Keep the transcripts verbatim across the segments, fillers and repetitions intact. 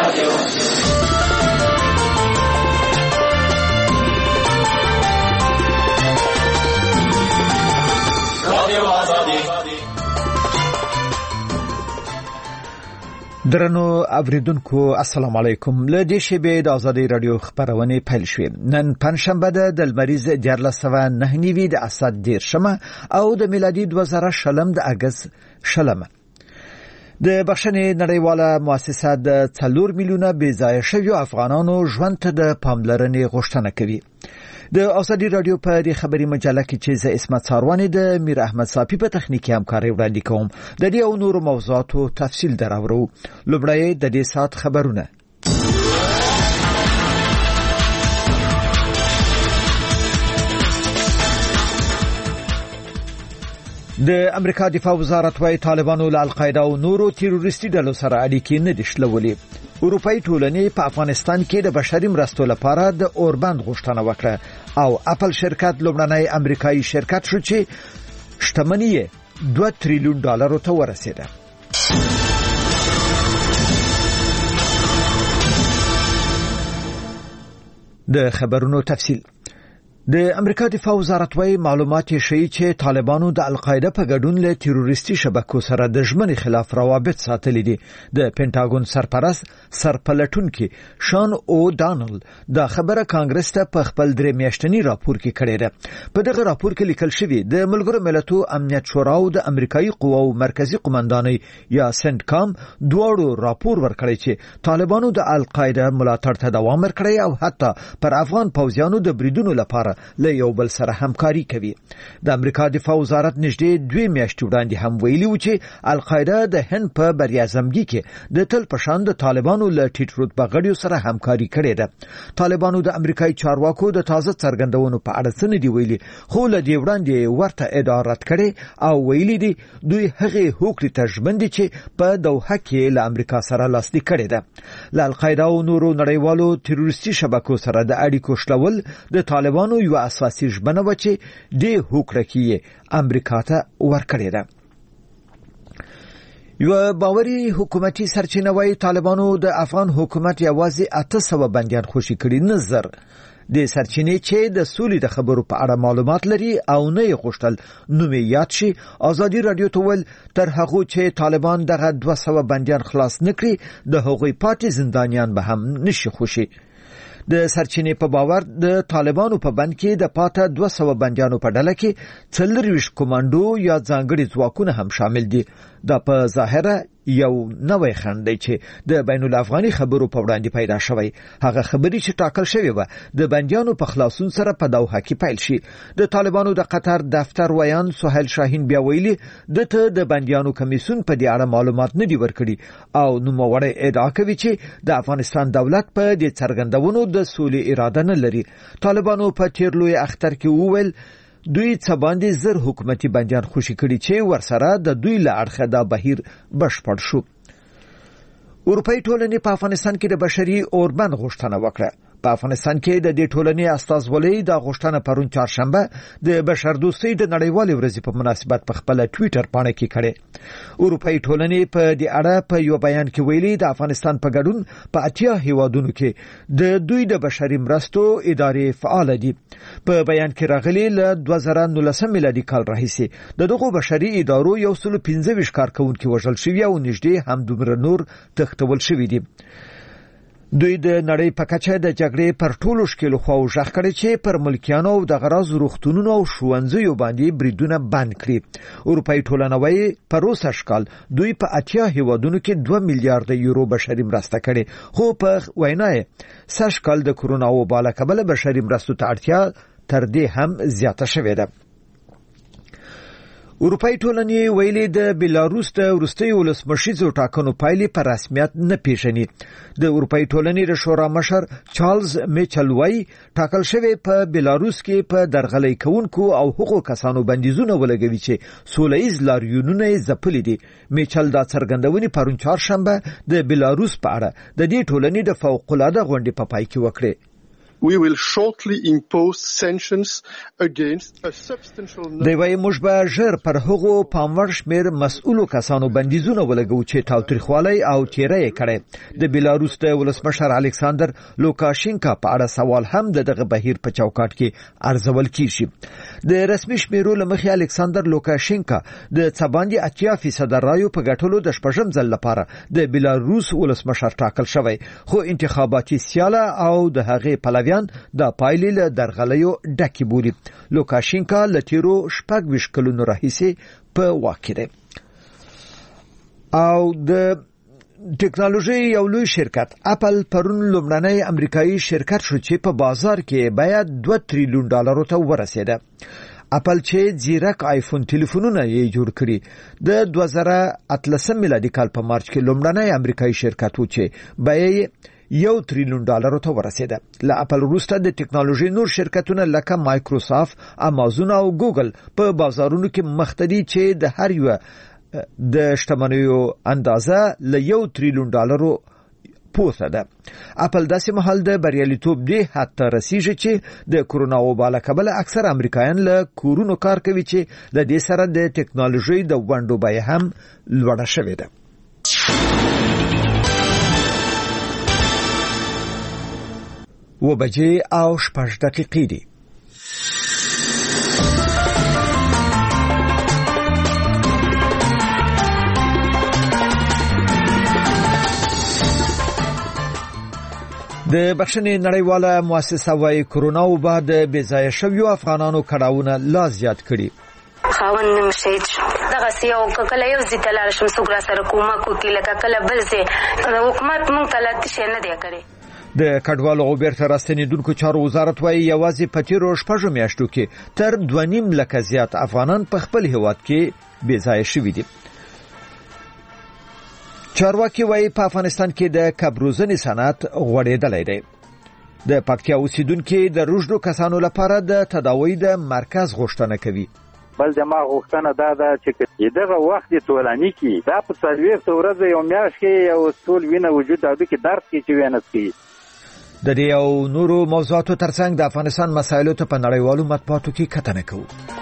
درنو اوریدونکو السلام علیکم. له دې شیبې د ازادي رادیو خبرونه پیل شوې. نن پنځشنبه ده د لمریز دیارلس سوه نهه نوي د اسد دیرشمه او د میلادي دوه زره شلم د اگست شلمه. د بخښنې نړیواله مؤسسه د څلور میلیونه بې ځایه شویو افغانانو ژوند ته د پاملرنې غوښتنه کوي. د ازادي رادیو په دې خبري مجله کې چې زه اسمت ساروانی د میر احمد صافی په تخنیکی همکاري وړاندې کوم. د دې او نورو موضوعاتو تفصیل دراوړو. لومړی د دې سات خبرونه. د امریکا دفاع وزارت وايي طالبانو له القاعده او نورو تروریستي ډلو سره اړیکې نه دي شلولې. اروپאי ټولنې په افغانستان کې د بشري مرستو لپاره د اوربند غوښتنه وکړه او اپل شرکت لومړنی امریکایي شرکت شو چې شتمنۍ یې دوه تریلیون ډالرو ته ورسېده. د خبرونو تفصیل. د امریکا دفاع وزارت وايي معلومات شي چې طالبانو د القاعده په ګډون له تروریستي شبکو سره د ژمنې خلاف روابط ساتلي دي. د پینټاګون سرپرست سرپلټونکي شان او دانل دا خبره کانګرس ته په خپل درې میاشتنی راپور کې کړې ده. په دغه راپور کې لیکل شوی د ملګرو ملتونو امنیت شورا او د امریکایي قواو مرکزی قومندانۍ یا سنټکام دواړو راپور ورکړی چې طالبانو د القاعده ملاتړ ته دوام ورکړی او حتی پر افغان پوځیانو د بریدونو لپاره له یو بل سره همکاري کوي. د امریکا دفاع وزارت نږدې دوه میاشتې وړاندې هم ویلي و چې القاعده د هند په بریاعظمګي کې د تل پشان د طالبانو له ټیټ رتبه غړیو سره همکاري کړې ده. طالبانو د امریکایي چارواکو د تازه څرګندونو په اړه څه نه دی ویلي، خو له دې وړاندې ورته ادعا رد کړي او ویلي دي دوی هغه هوکړې ته ژمن دي چې په دوحه کې له امریکا سره لاسلیک کړي ده. له القاعده او نورو نړیوالو تروریستي شبکو سره د اړیکو شلول د طالبانو یو اساسي ژمنه و چې د هوکړه کې امریکا ته ورکړې ده. یو باوري حکومتي سرچینه وايي طالبانو د افغان حکومت یوازې اته سوه بندیان خوشي کړي نظر. د سرچینې چې د سولې د خبرو په اړه معلومات لري او نه یې غوښتل نوم یاد شي. ازادي رادیو ته ول تر هغه چې طالبان دغه دوه سوه بندیان خلاص نکړي د هغوی پاتې زندانیان به هم نشي خوشي. د سرچینې په باور د طالبانو په بند کې د پاته دوه سوه بندیانو په ډله کې څلورویشت کمانډو یا ځانګړي ځواکونه هم شامل دي. دا په ظاهره یو نوې خنډ دی چې د بین الافغاني خبرو په وړاندې پیدا شوی. هغه خبري چې ټاکل شوی و د بندیانو په خلاصون سره په دوحه کې پیل شي. د طالبانو د قطر دفتر ویان سهیل شاهین بیا ویلي دته د بندیانو کمیسیون په دې اړه معلومات نه دی ورکړي او نوموړی ادعا کوي چې د افغانستان دولت په دې څرګندونو د سولې اراده نه لري. طالبانو په تیرلوی اختر کې وویل دوی څه باندې زر حکومتي بندیان خوشي کړي چې ورسره د دوی له اړخه دا بهیر بشپړ شو. اروپאי ټولنې په افغانستان کې د بشري اوربند غوښتنه وکړه. په افغانستان کې د دې ټولنې استازولۍ د غوښتنه پرون چهارشنبه د بشردوستۍ د نړیوالې ورځې په مناسبت په خپل ټوئیټر باندې کې کړه. اروپאי ټولنې په دې اړه په یو بیان کې ویلي د افغانستان په ګډون په اتیا هیوادونو کې د دوی د بشري مرستو ادارې فعال دي. په بیان کې راغلي له دوه زره نولسم میلادي کال راهیسې د دغو بشري ادارو یو سل پنځه ویشت کارکونکي وژل شوي او نږدې هم دومره نور تښتول شوي دي. دوی د نړۍ په کچه د جګړې پر ټولو شکلو خو ژغ کړي چې پر ملکیانو او د غراض روغتونونو او ښوونځیو باندې بریدونه بند کړي. اروپאי ټولنه وايي په روسه شکل دوی په اتیا هیوادونو کې دوه میلیارډ یورو بشري مرسته کړي، خو په وینا یې سږ کال د کرونا وبا له کبله بشري مرستو ته اړتیا تر دې هم زیاته شوې ده. اروپאי ټولنې ویلي د بیلاروس د وروستي ولسمشریزو ټاکنو پایلې په رسمیت نه پیژني. د اروپאי ټولنې د شورا مشر چارلز میچل وايي ټاکل شوی په بیلاروس کې په درغلۍ کوونکو او حقوق کسانو بندیزونه ولګوي چې سولهییز لاریونونه ځپلي دي. میچل دا څرګندونې پرون چهارشنبه د بیلاروس په اړه د دې ټولنې د فوق العاده غونډې په پای کې وکړې. We will shortly impose sanctions against a substantial number. دی وايي موږ به ژر پر هغو پاموړ شمېر مسؤلو کسانو بندیزونه ولګو چې تاوتریخوالی او تیری یې کړی. د بیلاروس د ولسمشر الکساندر لوکاشینکا په اړه سوال هم د دغه بهیر په چوکاټ کې ارزول کیږي. د رسمي شمیرو له مخې الکساندر لوکاشینکا د څه باندې اتیا فیصد رایو په ګټلو د شپږم ځل لپاره د بیلاروس ولسمشر ټاکل شوی، خو انتخاباتي سیاله او د هغې پلویان د پایلې له درغلیو ډکې بولي. لوکاشینکا له تیرو شپږ ویشت کلونو راهیسې په واک کې دی. او د ټیکنالوژي یو لوی شرکت اپل پرون لومړنی امریکایي شرکت شو چې په بازار کې باید دوه تریلیون ډالرو ته ورسېده. اپل چې ځیرک آیفون ټلیفونونه یې جوړ کړي د دوه زره اتلسم میلادي کال په مارچ کې لومړنی امریکایي شرکت و چې بیه یو تریلیون ډالرو ته ورسېده. له اپل وروسته د ټیکنالوژي نور شرکتونه لکه مایکروسافت، امازون او ګوګل په بازارونو کې مخ ته دي چې د هر یو د شتمنیو اندازه له یو تریلیون ډالرو پورته ده. اپل داسې مهال د بریالیتوب دی حتی رسیږي چې د کورونا وبا له کبله اکثر امریکایان له کورونو کار کوي چې د دې سره د ټیکنالوژي د ونډو بیه هم لوړه شوې ده. و بجې او شپږ دقیقې دي. د بخښنې نړیواله مؤسسه وايي کورونا وبا د بېځایه شویو افغانانو کړاوونه لا زیات کړي. خاوند نیم شهید شو. دغه سیو کله یو ځای ته لاړ شم څوک را سره کومک وکړي لکه کله بل ځای حکومت موږ ته لا تشه نه دی کړی. د کډوالو او بیرته راستنېدونکو چارو وزارت وايي یوازې په تیرو شپږو میاشتو کې تر دوه نیم لکه زیات افغانان په خپل هیواد کې بېځایه شوي دي. چارواکي وايي په افغانستان کې د کبروزنې صنعت غوړېدلی دی. د پکتیا اوسیدونکو د روږدو کسانو لپاره د تداوی د مرکز غوښتنه کوي. بل دماغ غوښتنه دا ده چې دغه وخت ټولنی کې دا په څلوېښت ورځې یو میاشت کې یو ټول وینه وجود دا کې درد کې چې وینه کوي. د دې او نورو موضوعاتو ترڅنګ د افغانستان مسایلو ته په نړیوالو مطبوعاتو کې کتنه کوو.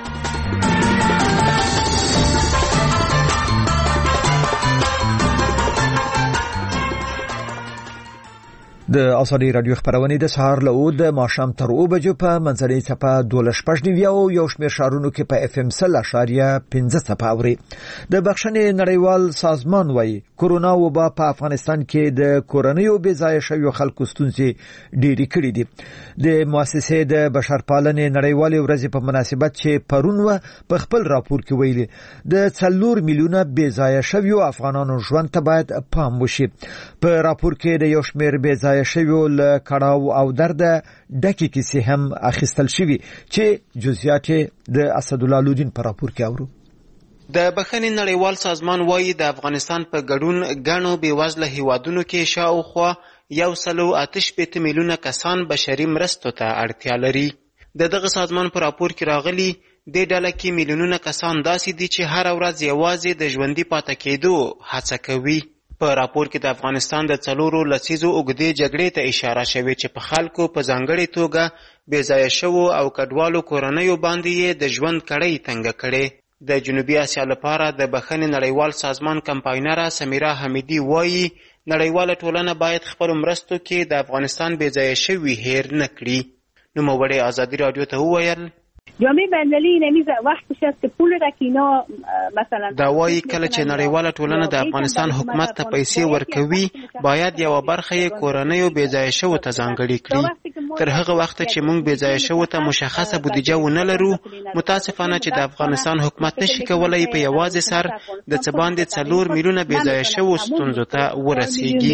د ازادي رادیو خبرونه د سهار له د ماښام تر اوه بجو په منځنۍ څپه دولس شپږ نیوي او یو شمېر ښارونو کې په اف ام سل اشاریه پنځه څپه اوري. د بخښنې نړیوال سازمان وايي کورونا وبا په افغانستان کې د کورنیو بېځایه شویو خلکو ستونزې ډېرې کړې دي. د مؤسسې د بشرپالنې نړیوالې ورځې په مناسبت چې پرون و په خپل راپور کې ویلي د څلور میلیونه بېځایه شویو افغانانو ژوند ته باید پام وشي. په راپور کې د یو شمېر بېځایه شویو له کړاو او درده ډکې کیسې هم اخیستل شوي چې جزئیات د اسدالله لودین په راپور کې اورو. د بخښنې نړیوال سازمان وايي د افغانستان په ګډون ګڼو بېوزله هیوادونو کې شاوخوا یو سلو اته شپېته میلیونه کسان بشري مرستو ته اړتیا لري. د دغه سازمان په راپور کې راغلي دې ډله کې میلیونونه کسان داسې دي چې هره ورځ یوازې د ژوندي پاتې کېدو هڅه کوي. په راپور کې د افغانستان د څلورو لسیزو اوږدې جګړې ته اشاره شوې چې په خلکو په ځانګړې توګه بېځایه شوو او کډوالو کورنیو باندې یې د ژوند کړۍ تنګه کړې. د جنوبي اسیا لپاره د بخښنې نړیوال سازمان کمپاینره سمیرا حمیدي وایي نړیواله ټولنه باید خپلو مرستو کې د افغانستان بېځایه شوي هیر نه کړي. نوموړې ازادي راډیو ته وویل جامعه بین‌المللی نمیز وقت است که پول را که اینا مثلا دا وایي کله چې نړیواله ټولنه د افغانستان حکومت ته پیسې ورکوي باید یو برخه یې کورنیو بېځایه شوو ته ځانګړې کړي. تر هغه وخت چې موږ بېځایه شوو ته مشخصه بودیجه ونه لرو متاسفانه چې د افغانستان حکومت نشي کولی په یوازې سر د څه باندې څلور میلیونه بېځایه شوو ستونزو ته ورسیږي.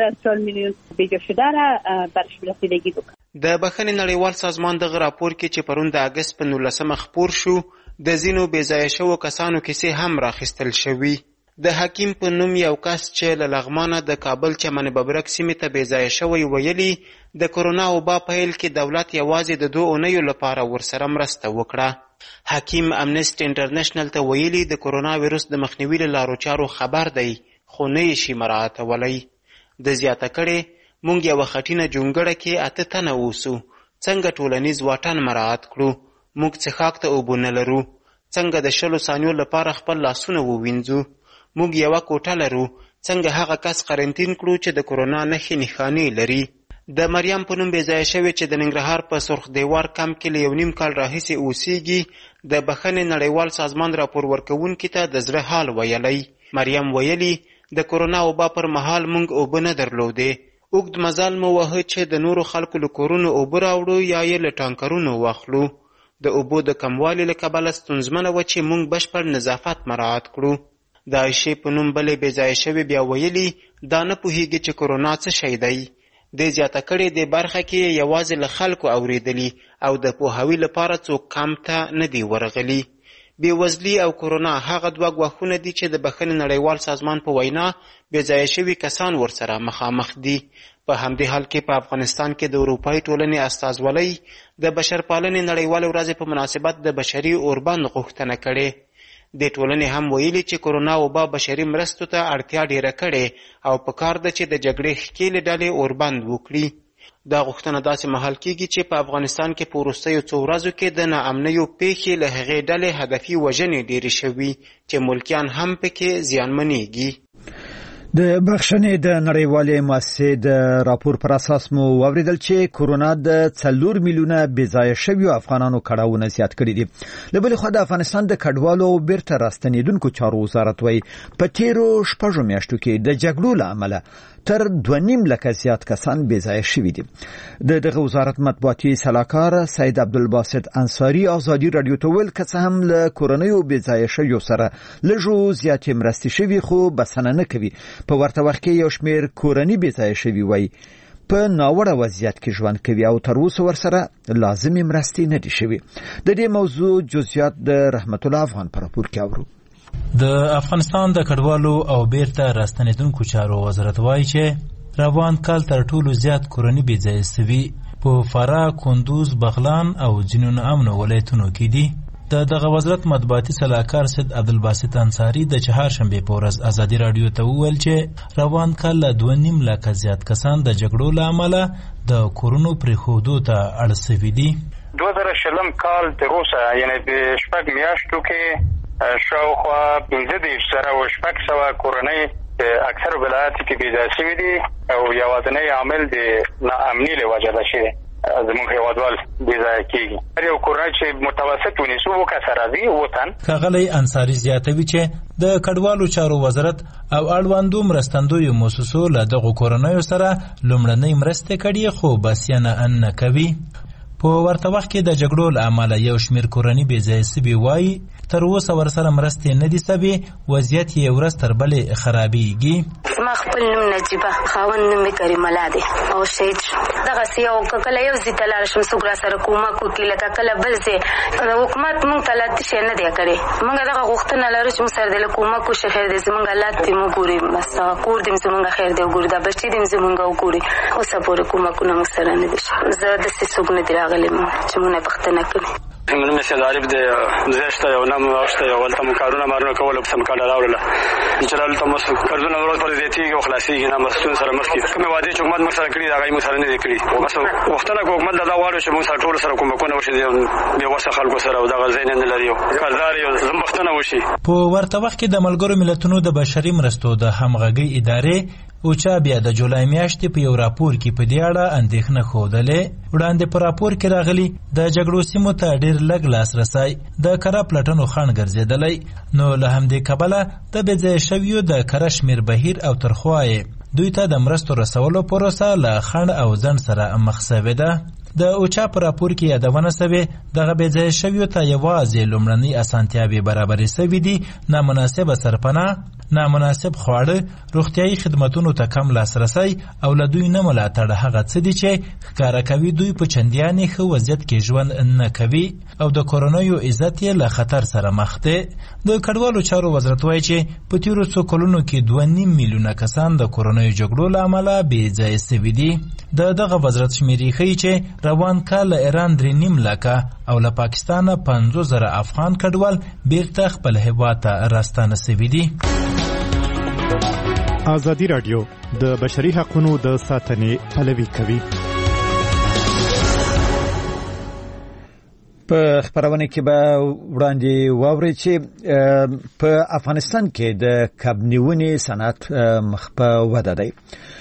د بخښنې نړیوال سازمان دغه راپور کې چې پرون د اګست په نولسمه خپور شو د ځینو بېځایه شوو کسانو کیسې هم راخیستل شوي. د حکیم په نوم یو کس چې له لغمانه د کابل چمن ببرک سیمې ته بېځایه شوی ویلي د کورونا وبا په پیل کې دولت یوازې د دوه اونیو لپاره ورسره مرسته وکړه. حکیم امنسټي انټرنیشنل ته ویلي د کورونا ویروس د مخنیوي له لارو چارو خبر دی خو نه یې شي مراعاتولی. د زیاته کړې مونږ یو خټینه جونګړه کې اته تنه اوسو. څنګه ټولنیز واټن مراعات کړو؟ موږ څښاک ته اوبه نه لرو. څنګه د شلو ثانیو لپاره خپل لاسونه ووینځو؟ موږ یوه کوټه لرو. څنګه هغه کس قرنطین کړو چې د کورونا نښې نښانې لري؟ د مریم په نوم بېځایه شوې چې د ننګرهار په سرخ دیوار کمپ کې له یو نیم کال راهیسې اوسېږي، د بخښنې نړیوال سازمان راپور ورکوونکي ته د زړه حال ویلی. مریم ویلي د کورونا وبا پر مهال موږ اوبه نه درلودې. اوږد مزل مو وهه چې د نورو خلکو له کورونو اوبه راوړو یا یې له ټانکرونو واخلو. د اوبو د کموالي له کبله ستونزمنه وه چې موږ بشپړ نظافت مراعات کړو. د عایشې په نوم بلې بېځایه شوې بیا ویلي دا نه پوهېږي چې کورونا څه شی دی. دې زیاته کړې دې برخه کې یوازې له خلکو اورېدلي او د پوهاوي لپاره څوک کمپ ته نه دي ورغلي. بېوزلي او کورونا هغه دوه ګواښونه دي چې د بخښنې نړیوال سازمان په وینا بېځایه شوي کسان ورسره مخامخ دي. په همدې حال کې په افغانستان کې د اروپایي ټولنې استازولۍ د بشرپالنې نړیوالې ورځې په مناسبت د بشري اوربند غوښتنه کړې. د ټولنې هم ویلي چې کورونا وبا بشري مرستو ته اړتیا ډیره کړې او پکار ده چې د جګړې ښکېلې ډلې اوربند وکړي. دا غوښتنه داسې مهال کېږي چې په افغانستان کې په وروستیو څو ورځو کې د ناامنیو پیښې له هغې ډلې هدفي وژنې ډېرې شوي چې ملکیان هم پکې زیانمنېږي. د بخښنې د نړیوالې مؤسسې د راپور پر اساس مو واوریدل چې کورونا د څلور میلیونه بېځایه شویو افغانانو کړاوونه زیات کړي دي. له بلې خوا د افغانستان د کډوالو او بیرته راستنېدونکو چارو وزارت وایي په تیرو شپږو میاشتو کې د جګړو له امله تر دوه نیم لکه زیات کسان بېځایه شوي دي. د دغه وزارت مطبوعاتي سلاکار سید عبدالباسط انصاري ازادي راډیو ته ویل که څه هم له کورنیو بېځایه شویو سره لږو زیاتې مرستې شوي خو بسنه نه کوي. په ورته وخت کې یو شمېر کورني بېځایه شوي وایي په ناوړه وضعیت کې ژوند کوي او تر اوسه ورسره لازمې مرستې نه دي شوي. د دې موضوع جزئیات د رحمت الله افغان په راپور کې اورو. د افغانستان د کډوالو او بیرته راستنېدونکو چارو وزارت وایي چې روان کال تر ټولو زیات کورني بېځایه سوي په فراه، کندوز، بغلان او ځینو ناامنو ولایتونو کې دي. د دغه وزارت مطبوعاتي سلاکار سید عبدالباسط انصاري د چهارشنبې په ورځ ازادي راډیو ته وویل چې روان کال له دوه نیم لکه زیات کسان د جګړو له امله د کورونو پرېښودو ته اړ سوي دي. دوه زره شلم کال تر اوسه یعنې د شپږ میاشتو کې شاوخوا پنځه دېرش زره او شپږ سوه کورنۍ د اکثرو ولایاتو کې بېځایه شوي دي او یوازینی عامل د ناامني له وجې ده چې زموږ هېوادوال بېځایه کېږي. هر یو کورنۍ چې متوسط ونیسو اووه کسه راځي، اووه تن. ښاغلی انصاري زیاتوي چې د کډوالو چارو وزارت او اړوندو مرستندویو موسسو له دغو کورنیو سره لومړنۍ مرستې کړي خو بسیانه نه کوي. په ورته وخت کې د جګړو له امله یو شمېر کورني بېځایه سوي وایي تر اوسه ورسره مرستې نه دي سوي، وضعیت یې ورځ تر بلې خرابېږي. زما خپل نوم نجیبه، خاوند نوم مې کریم الله دی او شهید شو. دغسې یو کله یو ځای ته لاړ شم څوک راسره کومک وکړي، لکه کله بل ځای حکومت موږ ته لا داسې نه دی کړی. موږ دغه غوښتنه لرو چې موږ سره د کومک وشي. خیر دی زموږ حالات دې موږ ګوري، بس کور دې زموږ خیر دی وګوري، دا بچي دې زموږ وګوري. اوسه پورې کومکونه موږ سره نه دي. زه داسې څوک نه دي راغلی چې موږ نه پوښتنه کوي. نوم یې سید عارف دی، زیشته یو نام واوښته یو هلته مو کارونه مارونه کول او سم کارډه راوړله چې هلته مو قرضونه ورځ پر زیاتېږي او خلاصېږي نه مستون سره مخ کېږي. کومې وعدې چې حکومت موږ سره کړي دي هغه یې موږ سره نه دي کړي. بس غوښتنه کوو حکومت له دا غواړو چې موږ سره ټولو سره کومکونه وشي د بېوسه خلکو سره او دغه ځای نه لري او کارزار یو زمبښتنه وشي. په ورته وخت کې د ملګرو ملتونو د بشري مرستو د همغږۍ ادارې اوچا بیا د جولای میاشتې په یو راپور کې په دې اړه اندېښنه ښودلې. وړاندې په راپور کې راغلي د جګړو سیمو ته ډېر لږ لاسرسی د کره پلټنو خنډ ګرځېدلی، نو له همدې کبله د بېځایه شویو د کره شمېر بهیر او ترخوا یې دوی ته د مرستو رسولو پروسه له خنډ او ځنډ سره مخ سوې ده. د اوچا په راپور کې یادونه سوې دغه بېځایه شویو ته یوازې لومړنۍ اسانتیاوې برابرې سوي دي، نامناسبه سرپناه، نامناسب خواړه، روغتیایي خدمتونو ته کم لاسرسی او له دوی نه ملاتړ هغه څه دي چې ښکاره کوي دوی په چندیانې ښه وضعیت کې ژوند نه کوي او د کورنیو عزت یې له خطر سره مخ دی. د کډوالو چارو وزارت وایي چې په تېرو څو کلونو کې دوه نیم میلیونه کسان د کورنیو جګړو له امله بېځایه سوي دي. د دغه وزارت شمېرې ښیي چې روان کال له ایران درې نیم لکه او له پاکستانه پنځوس زره افغان کډوال بیرته خپل هېواد ته راستانه سوي دي. ازادي راډیو د بشري حقوقو د ساتنې پلوي کوي. په خبرونه کې به وړاندې واوري چې په افغانستان کې د کبنیونې صنعت مخ په وده دی.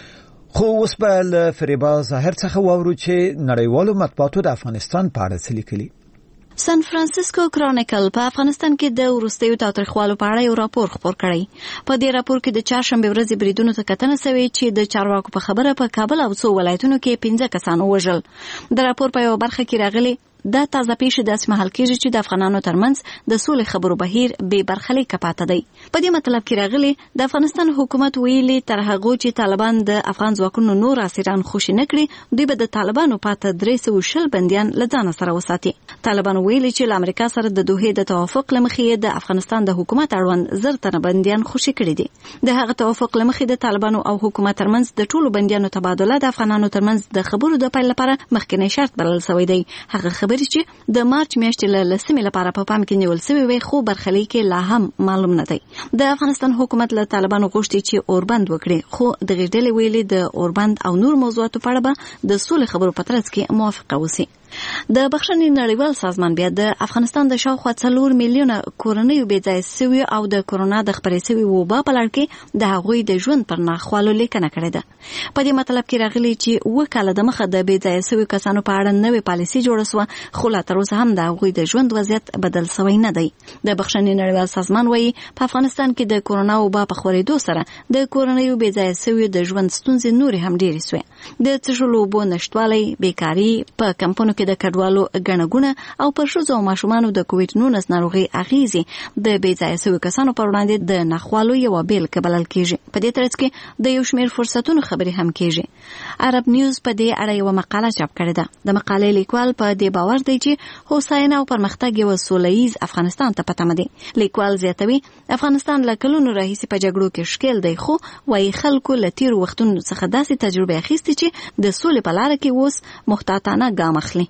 خو اوس به له فریبا ظاهر څخه واورو چې نړیوالو مطبوعاتو د افغانستان په اړه څه لیکلي. سان فرانسیسکو کرونیکل په افغانستان کې د وروستیو تاریخوالو په اړه یو راپور خپور کړی. په دې راپور کې د چهارشنبه ورځې بریدونو ته کتنه شوې چې د چارواکو په خبره په کابل او څو ولایتونو کې پنځه کسان وژل. د راپور په یو برخه کې راغلي دا تازه پیښې داسې مهال کېږي چې د افغانانو ترمنځ د سولې خبرو بهیر بې برخلیکه پاته دی. په دې مطلب کې راغلي د افغانستان حکومت ویلي تر هغه چې طالبان د افغان ځواکونو نور اسیران خوشي نه کړي دوی به د طالبانو پاته درې سوه شل بندیان له ځانه سره وساتي. طالبان ویلي چې له امریکا سره د دوحې د توافق له مخې د افغانستان د حکومت اړوند زر تنه بندیان خوشي کړي دي. د هغه توافق له مخې د طالبانو او حکومت ترمنځ د ټولو بندیانو تبادله د افغانانو ترمنځ د خبرو د پیل لپاره مخکنی شرط بلل شوی دی. هغه خبرې چې د مارچ میاشتې له لسمې لپاره په پام کې نیول شوی وي خو برخلیک لا هم معلوم نه دی. د افغانستان حکومت له طالبانو غوښتي چې اوربند وکړي خو د غیډلې ویلي د اوربند او نور موضوعاتو په اړه به د سولې خبرو په ترڅ کې موافقه وشي. د بخښنې نړیوال سازمان بیا د افغانستان د شاوخوا څلور میلیونه کورنیو بې ځایه سوي او د کورونا د خپرې سوي وبا په لړ کې د هغوی د ژوند پر ناخوالو لیکنه کړې ده. په دې مطلب کې راغلي چې اووه کاله د مخه د بې ځایه سوي کسانو په اړه نوې پالیسي جوړه سوه خو لا تر اوسه هم د هغوی د ژوند وضعیت بدل سوی نه دی. د بخښنې نړیوال سازمان وایي په افغانستان کې د کورونا وبا په خورېدو سره د کورنیو بې ځایه سوي د ژوند ستونزې نورې هم ډېرې سوې. د څښلو اوبو نشتوالی، بیکاري، په کمپونو کې د کډوالو ګڼهګونه او پر ښځو او ماشومانو د کوویډ نولس ناروغۍ اغیزې د بې ځایه سوي کسانو پر وړاندې د ناخوالو یوه بیلګه بلل کېږي. په دې ترڅ کې د یو شمېر فرصتونو خبرې هم کېږي. عرب نیوز په دې اړه یوه مقاله چاپ کړې ده. د مقالې لیکوال په دې باور دی چې هوساینه او پرمختګ یو سوله ییز افغانستان ته په تمه دی. لیکوال زیاتوي افغانستان له کلونو راهیسې په جګړو کې ښکېل دی خو وايي خلکو له تېرو وختونو څخه داسې تجربې اخیستې چې د سولې په لاره کې اوس محتاطانه ګام اخلي.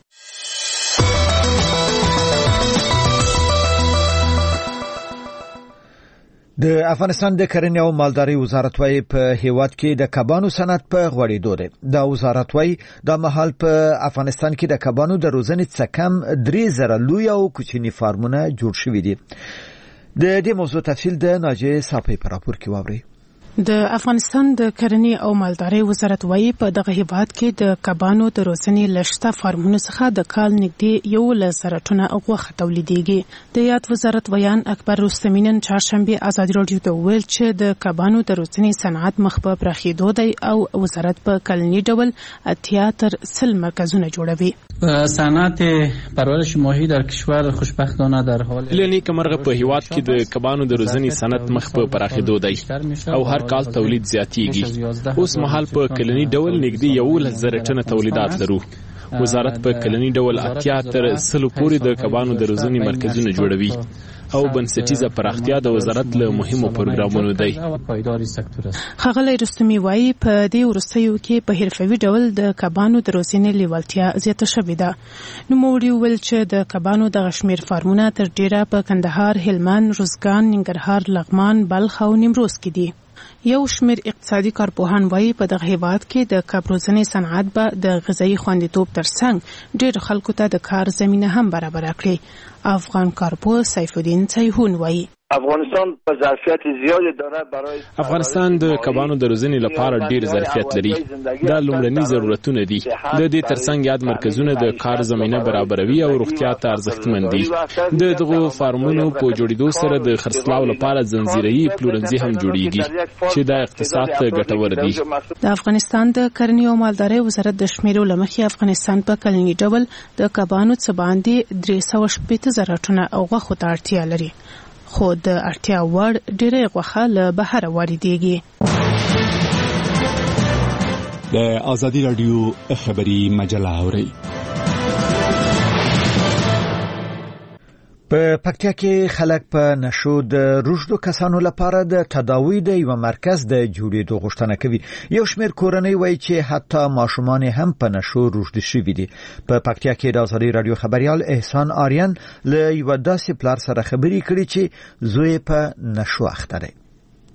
د افغانستان د کرنې او مالدارۍ وزارت وايي په هیواد کې د کبانو صنعت په غوړېدو دی. دا وزارت وايي د مهال په افغانستان کې د کبانو د روزنې څخه کم درې زره لوی او کوچني فارمونه جوړ شوي دي. د دې موضوع تفصیل د ناجیه صافی په راپور کې واورئ. د افغانستان د کرنې او مالدارۍ وزارت وايي په دغه هیواد کې د کبانو د روزنې لشته فارمونو څخه د کال نږدې یو لس زره ټنه غوښه تولیدېږي. د یاد وزارت ویان اکبر رستمی نن چهارشنبه ازادي راډیو ته وویل چې د کبانو د روزنې صنعت مخ په پراخېدو دی او وزارت په کلني ډول اتیا تر سل مرکزونه جوړوي. صنعت پرورش ماهی در کشور خوشبختانه در حال لنی کمرغه په هیواد کې د کبانو د روزنې صنعت مخ په پراخېدو دی او هر کال تولید زیاتیږي. اوس مهال په کلني ډول نږدې یولس زره ټنه تولیدات لرو. وزارت په کلني ډول اتیا تر سلو پورې د کبانو د روزنې مرکزونه جوړوي او بنسټیزه پراختیا د وزارت له مهمو پروګرامونو دی. ښاغلی رستمي وایي په دې وروستیو کې په حرفوي ډول د کبانو د روزنې لیوالتیا زیاته شوې ده. نوموړي وویل چې د کبانو دغه شمېر فارمونه تر ډېره په کندهار، هلمند، روزګان، ننګرهار، لغمان، بلخ او نیمروز کې دي. یو شمېر اقتصادي کارپوهان وایي په دغه هیواد کې د کب روزنې صنعت به د غذایي خوندیتوب ترڅنګ ډېر خلکو ته د کار زمینه هم برابره کړي. افغان کارپوه سیف الدین سیحون وایي افغانستان په ظرفیت زیات داره برای افغانستان د کبانو د روزنې لپاره ډیر ظرفیت لري. دا لومړني ضرورتونه دي. د دې ترڅنګ یاد مرکزونه د کار زمینه برابروي او روغتیا ته ارزښتمن دي. د دغه فارمونو په جوړېدو سره د خرڅلاو لپاره زنجیري پلورنځي هم جوړیږي چې د اقتصاد ته ګټور دي. د افغانستان د کرنې او مالدارۍ وزارت د شمیرو لمخې افغانستان په کلني ډول د کبانو څخه باندې درې سوه شپېته زره ټنه غوښو ته اړتیا لري خو د اړتیا وړ ډېرې غوښه له بهره واردېږي. د ازادي راډیو خبري مجله اورئ. په پکتیا کې خلک په نشو د روږدو کسانو لپاره د تداوی د یو مرکز د جوړېدو غوښتنه کوي. یو شمېر کورنۍ وایي چې حتی ماشومان هم په نشو روږدي شوي دي. په پکتیا کې د ازادي راډیو خبريال احسان آریان له یو داسې پلار سره خبرې کړې چې زوی په نشو اخته دی.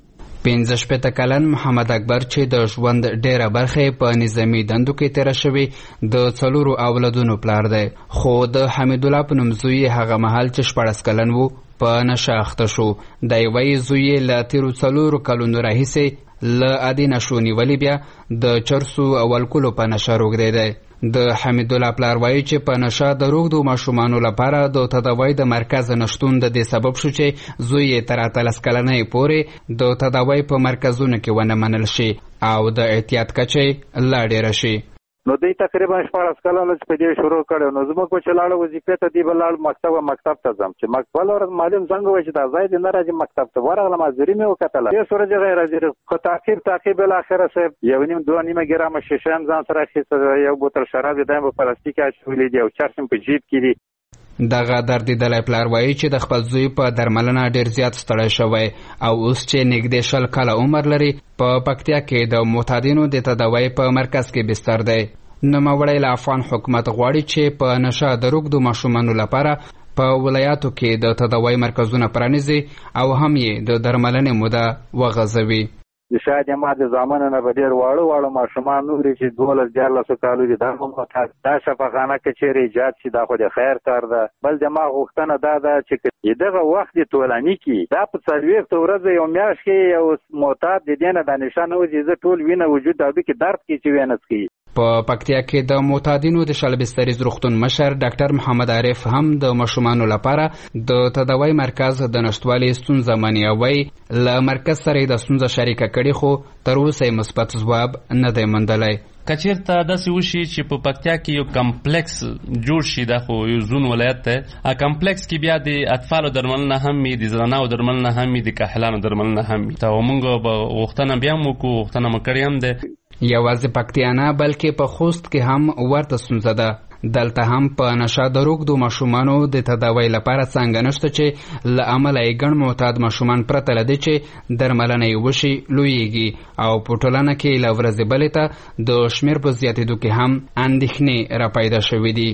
پنځه شپېته کلن محمد اکبر چې د ژوند ډیره برخه په نظامی دندو کې تیر شوی د څلورو اولادونو پلار دی، خو د حمید الله په نوم زوی هغه مهال چې شپاړس کلن وو په نشه اخته شو. دی وایي زوی له تیرو څلورو کلونو راهیسې له عادي نشو نیولې بیا د چرسو او الکولو په نشه روږدی دی. د حمید الله پلار وایي چې په نشه د روږدو ماشومانو لپاره د تداوی د مرکز نشتون د دې سبب شو چې زوی یې تر اتلس کلنۍ پورې د تداوی په مرکزونو کې ونه منل شي او د احتیاط کچې لا ډیره شي. نو دوی تقریبا شپاړس کلونه چې په دې شروع کړو، نو زموږ په چې لاړو وظیفې ته دی به لاړ مکتب مکتب ته ځم چې مکتب ورځ معلم څنګه وایي چې دا ځای دی نه راځي مکتب ته ورغلم، حاضري مې وکتله دې سورج غیر حاضر خو تعقیب تعقیب بالاخره صاحب یو نیم دوه نیمه ګرامه شیشه هم ځان سره اخیسته، یو بوتل شراب یې دایم په پلاستیک اچولي دي او چرس هم په جیب کې دي. دغه دردیدلی پلار وایي چې د خپل زوی په درملنه ډیر زیات ستړی شوی او اوس چې نږدې شل کاله عمر لري په پکتیا کې د معتادینو د تداوی په مرکز کې بستر دی. نوموړی له افغان حکومت غواړي چې په نشه د روږدو ماشومانو لپاره په ولایاتو کې د تداوی مرکزونه پرانیزي او هم یې د درملنې موده وغځوي. شاید ما د زامنو نه به ډېر واړه واړه ماشومان نورې چې دولس دیارلسو کالو دي دا هم دا شفاخانه که چیرې ایجاد شي دا خو د خیر کار ده. بل زما غوښتنه دا ده چې دغه وخت د ټولني کې دا په څلوېښتو ورځو یو میاشت کې یو معتاد د دې نه دا نشه نه وځي زه ټول وینه وجود د هډوکي درد کې چې وینه څکي. په پکتیا کې د معتادینو د شل بستریز روغتون مشر ډاکټر محمد عارف هم د ماشومانو لپاره د تداوی مرکز د نشټوالي ستونزه مني او وایي له مرکز سره د ستونزه شریکه کړي خو تر اوسه مثبت ځواب نه دی موندلی. کچیرته داسې وشي چې په پکتیا کې یو کمپلیکس جوړ شي، دا خو یو زون ولایت دی، ا کمپلیکس کې بیا د اطفالو درملنه هم وي، د زنانو درملنه هم وي، د کاهلانو درملنه هم وي. ته موږ به غوښتنه بیا هم وکړو، غوښتنه مو کړې هم ده. یوازې پکتیا نه بلکې په خوست کې هم ورته ستونزه ده. دلته هم په نشه د روږدو ماشومانو د تداوی لپاره څنګه نشته چې له امله یې ګڼ معتاد ماشومان پرته له دې چې درملنه یې وشي لویږي او په ټولنه کې له ورځې بلې ته د شمېر په زیاتېدو کې هم اندېښنې راپیدا شوې دي.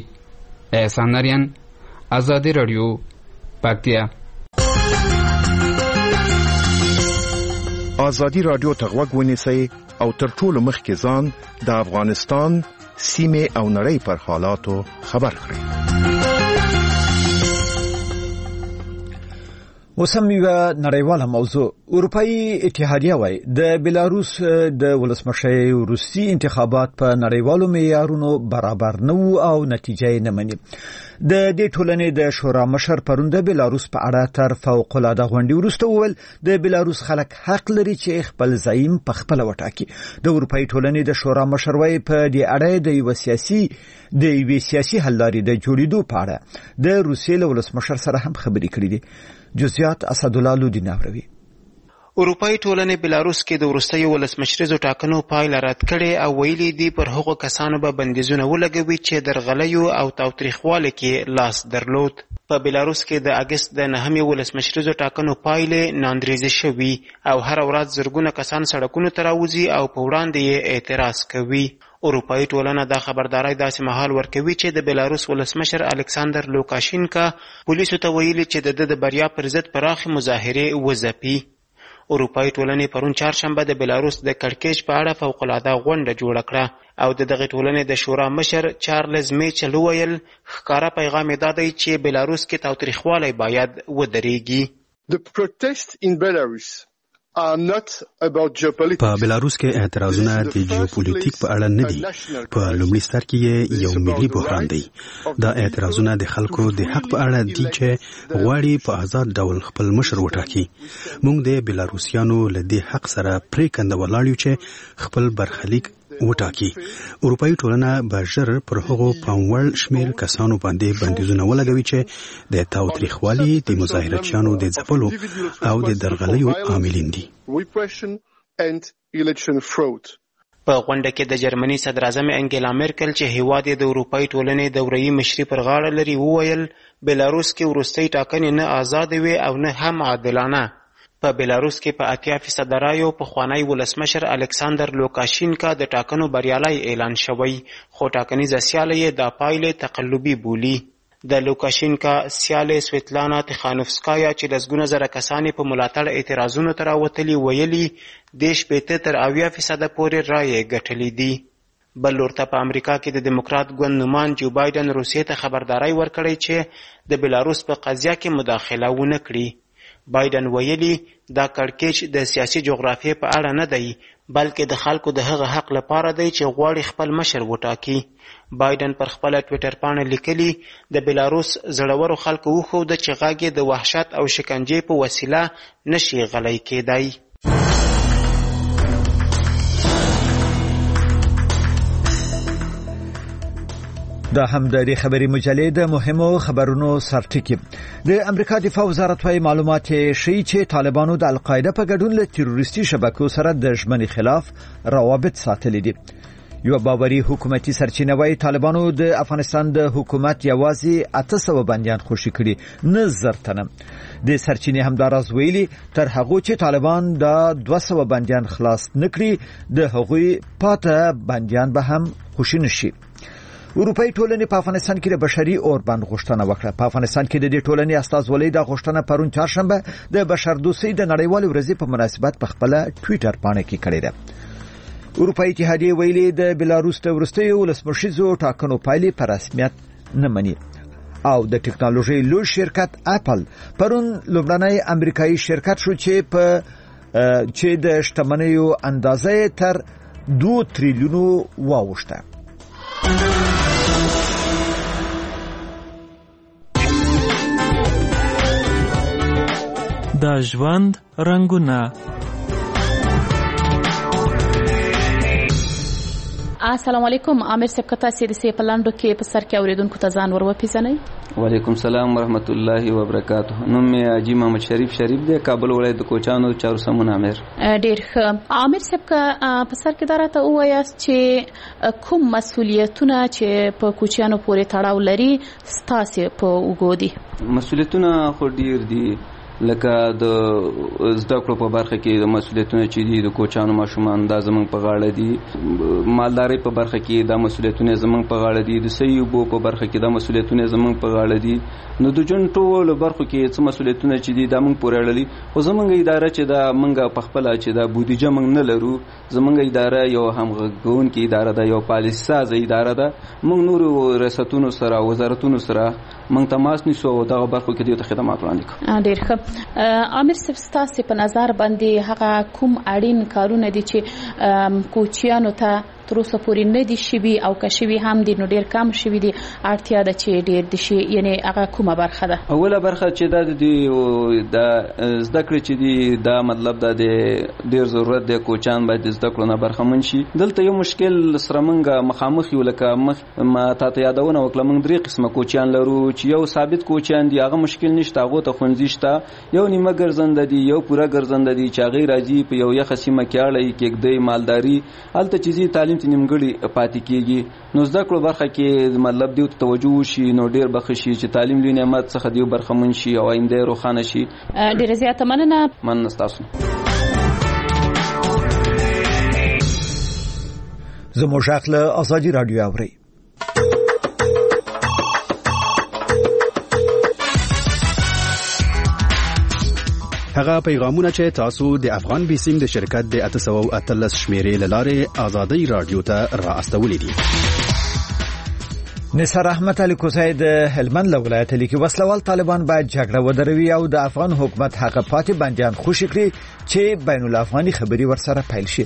احسان نریان، ازادي راډیو، پکتیا. ازادي راډیو ته غوږ ونیسئ او تر ټولو مخکې ځان د افغانستان سیمې او نړۍ پر حالاتو خبر کړئ. اوس هم یوه نړیواله موضوع. اروپایي اتحادیه وایي د بیلاروس د ولسمشر روسي انتخابات په نړیوالو معیارونو برابر نه وو او نتیجه یې نه مني. د دې ټولنې د شورا مشر پرون د بیلاروس په اړه تر فوق العاده غونډې وروسته وویل د بیلاروس خلک حق لري چې خپل زعیم په خپل وټاکي. د اروپایي ټولنې د شورا مشر وایي په دې اړه د یو سیاسي د یو سیاسي حل لارې د جوړېدو په اړه د روسیې له ولسمشر سره هم خبرې کړې دي. جزئیات اسدالله لودی ناوروي. اروپایي ټولنې بلاروس کې د وروستیو ولسمشریزو ټاکنو پایله رد کړې او ویلي دي پر هغو کسانو به بندیزونه ولګوي چې درغلیو او تاوتریخوالي کې لاس درلود. په بلاروس کې د اګست د نهمې ولسمشریزو ټاکنو پایلې ناندریزې شوي او هر ورځ زرګونه کسان سړکونو ته راوځي او په وړاندې یې اعتراض کوي. اروپایي ټولنه دا خبرداري داسې مهال ورکوي چې د بلاروس ولسمشر الکساندر لوکاشینکا پولیسو ته ویلي چې د د بریا پر ضد پراخې مظاهرې وځپي. اروپایي ټولنې پرون چهارشنبه د بلاروس د کړکېچ په اړه فوق العاده غونډه جوړه کړه او د دغه ټولنې د شورا مشر چارلز میچل وویل ښکاره پیغام یې دا دی چې بلاروس کې تاوتریخوالی باید ودرېږي. The protest in Belarus په بلاروس کې اعتراضونه د جیوپولیټیک په اړه نه دي. په لومړي سر کې یو ملي بحران دی. دا اعتراضونه د خلکو د حق په اړه دي چې غواړي په آزاد ډول خپل مشر وټاکي. موږ د بلاروسیانو له دې حق سره پریکنده ولاړ یو چې خپل برخلیک وټاکي. اروپایي ټولنه به ژر پر هغو پاموړ شمېر کسانو باندې بندیزونه ولګوي چې د تاوتریخوالي د مظاهرچیانو د ځپلو او د درغلیو عاملین دي. په غونډه کې د جرمني صدر اعظم انګیلا مرکل چې هیواد یې د اروپایي ټولنې دورهیي مشري پر غاړه لري وویل بلاروس کې وروستۍ ټاکنې نه آزادې وې او نه هم عادلانه. په بلاروس کې په اتیا فیصده رایو پخوانی ولسمشر الکساندر لوکاشینکا د ټاکنو بریالی اعلان شوی خو ټاکنیزه سیاله یې دا پایلې تقلبي بولي. د لوکاشینکا سیاله سویتلانا تخانوفسکایا چې لسګونه زره کسانې په ملاتړ اعتراضونو ته راوتلي ویلي د شپېته تر اویا فیصده پورې رایې ګټلې دي. بل لورته په امریکا کې د دیموکرات ګوند نومان جو بایدن روسیې ته خبرداری ورکړی چې د بلاروس په قضیه کې مداخله ونه کړي. بایدن ویلي دا کړکېچ د سیاسي جغرافیې په اړه نه دی بلکې د خلکو د هغه حق لپاره دی چې غواړي خپل مشر وټاکي. بایدن پر خپله ټویټر پاڼه لیکلي د بلاروس زړورو خلکو وښوده چې غږ یې د وحشت او شکنجې په وسیله نشي غلی کېدی. دا هم د دې خبري مجلې د مهمو خبرونو سرټکی. د امریکا دفاع وزارت وايي معلومات شي چې طالبانو د القاعده په ګډون له تروریستي شبکو سره د ژمنې خلاف روابط ساتلي دي. یو باوري حکومتي سرچینه وايي طالبانو د افغانستان د حکومت یوازې اته سوه بندیان خوشي کړي نه زر تنه. د سرچینې همداراز ویلي تر هغه چې طالبان د دوه سوه بندیان خلاص نکړي د هغوی پاته بندیان به هم خوشي نشي. اروپאי ټولنې په افغانستان کې د بشري اوربند غوښتنه وکړه. په افغانستان کې د دې ټولنې استازولۍ د غوښتنه پرون چهارشنبه د بشردوستۍ د نړیوالې ورځې په مناسبت په خپل ټویټر باندې کې کړې ده. اروپאי اتحادیه ویلي د بلاروس د وروستیو ولسمشریزو ټاکنو پایلې په رسمیت نه مني. او د ټکنالوژي لوی شرکت اپل پرون لومړنی امریکایي شرکت شو چې په چې د شتمنیو اندازې تر دوه تریلیونو واوښته. د ژوند رنگونه. السلام علیکم. عامر صاحب کته سي د سی پلاندو کې په سر کې اوریدونکو ته ځان ور وپیژنئ. وعلیکم السلام ورحمت الله وبرکاته. نوم مې حاجی محمد شریف شریف دی، کابل ولایت د کوچانو چارو سمون امیر. ډیر ښه. عامر صاحب په سر کې دراته وایاست چې کوم مسولیتونه چې په کوچانو پورې تړاو لري ستاسو په وګو دي؟ مسولیتونه خو ډیر دي، لکه د زده کړو په برخه کې د مسولیتونه چې دي د کوچانو ماشومان دا زمونږ په غاړه دي. مالدارۍ په برخه کې دا مسولیتونه زمونږ په غاړه دي. د صحي اوبو په برخه کې دا مسولیتونه زمونږ په غاړه دي. نو د ژوند ټولو برخو کې څه مسولیتونه چې دي دا موږ پورې اړه لري. خو زمونږ اداره چې دا موږ په خپله چې دا بودیجه موږ نه لرو. زمونږ اداره یو همغږونکې اداره ده، یو پالیسي سازه اداره ده. موږ نورو ریاستونو سره وزارتونو سره موږ تماس نیسو او دغه برخو کې دوی ته خدمات وړاندې کوو. ډېر ښه. عامر صاحب ستاسو په نظر باندې هغه کوم اړین کارونه دي چې کوچیانو ته تر اوسه پورې نه دي شوي او که شوي هم دي نو ډېر کم شوي دي، اړتیا ده چې ډېر دي شي، یعنی هغه کومه برخه ده؟ اوله برخه چې دا د زده کړې چې دي دا مطلب دا د ډېر ضرورت دی کوچیان باید د زده کړو نه برخمن شي. دلته یو مشکل سره موږ مخامخ یو، لکه ما تا ته یادونه وکړه موږ درې قسمه کوچیان لرو چې یو ثابت کوچیان دي، هغه مشکل نشته، هغو ته ښوونځي شته. یو نیمه ګرځنده دي، یو پوره ګرځنده دي چې هغې راځي په یو یخه سیمه کې اړه یې کېږدی مالداري هلته چې ځي تعلیم ته نیمګړي پاتې کېږي. نو زده کړو برخه کې مطلب دیو ته توجه وشي نو ډېر به ښه شي چې تعلیم لوی نعمت څخه دیو برخمن شي او آینده یې روښانه شي. ډېره زیاته مننه. مننه ستاسو. زموږ غږ له ازادي راډیو اورئ. هغه پیغامونه چې تاسو د افغان بیسیم د شرکت د اته سوه او اتلس شمیرې له لارې ازادي راډیو ته را استولې دي. نثار احمد علي کوزی د هلمند له ولایت لیکي وسلوال طالبان باید جګړه ودروي او د افغان حکومت هغه پاتې بندیان خوشي کړي چې بین الافغاني خبري ورسره پیل شي.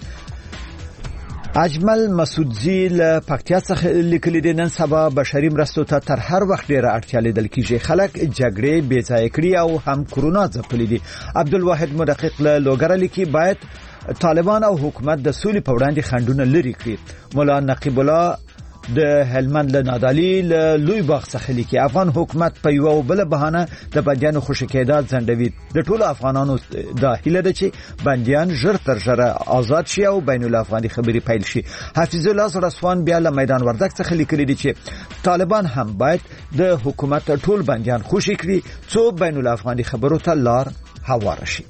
اجمل مسعودزی له پکتیا څخه لیکلي دي نن سبا بشري مرستو ته تر هر وخت ډیره اړتیا لیدل کیږي. خلک جګړې بې ځای کړي او هم کرونا ځپلي دي. عبدالواحد مدقق له لوګر لیکي باید طالبان او حکومت د سولې په وړاندې خنډونه لري کړي. مولا نقیب الله د هلمند له نادعلي له لوی باغ څخه لیکي افغان حکومت په یو بل بهانه د بندیانو خوشی کېدا ځندوي. د ټولو افغانانو د هیله ده چې بندیان ژر تر ژره آزاد شي او بین الافغاني خبري پیل شي. حفیظ الله زړسوان بیا له میدان وردګ څخه لیکلي دي چې طالبان هم باید د حکومت ټول بندیان خوشی کړي څو بین الافغاني خبرو ته لار هواره شي.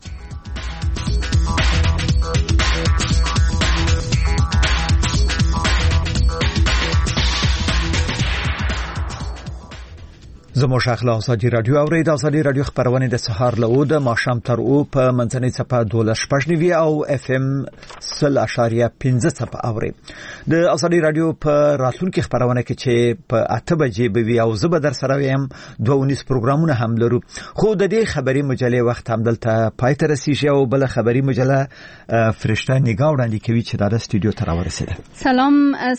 زموږ اخلاق ازادي رادیو او د ازادي رادیو خبرونه د سهار له او د ماښام تر او په منځنۍ صفه دولس شپږ نیوي او اف ام صفر اشاریه پنځه صفه اوري د ازادي رادیو په راتلونکو خبرونه کې چې په اته بجې به وي او زه به در سره ویم دوه ونیس پروګرامونه هم لرو خو د دې خبري مجلې وخت هم دلته پای ته رسیږي او بل خبري مجله فرشته نگاه وړاندې کوي چې د استودیو ته راورسېده. سلام